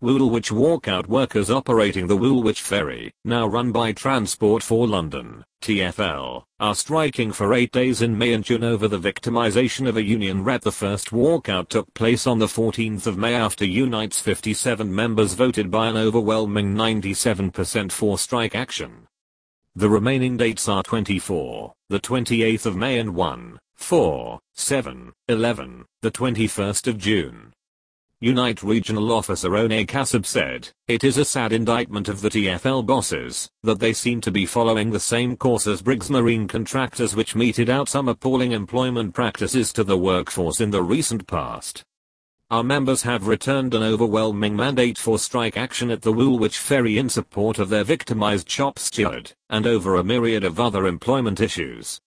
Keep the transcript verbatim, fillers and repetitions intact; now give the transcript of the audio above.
Woolwich walkout workers operating the Woolwich Ferry, now run by Transport for London, T F L, are striking for eight days in May and June over the victimisation of a union rep. The first walkout took place on the fourteenth of May after Unite's fifty-seven members voted by an overwhelming ninety-seven percent for strike action. The remaining dates are twenty-four, the twenty-eighth of May and one, four, seven, eleven, the twenty-first of June. Unite Regional Officer One Kassab said, "It is a sad indictment of the T F L bosses, that they seem to be following the same course as Briggs Marine contractors, which meted out some appalling employment practices to the workforce in the recent past. Our members have returned an overwhelming mandate for strike action at the Woolwich Ferry in support of their victimised shop steward, and over a myriad of other employment issues.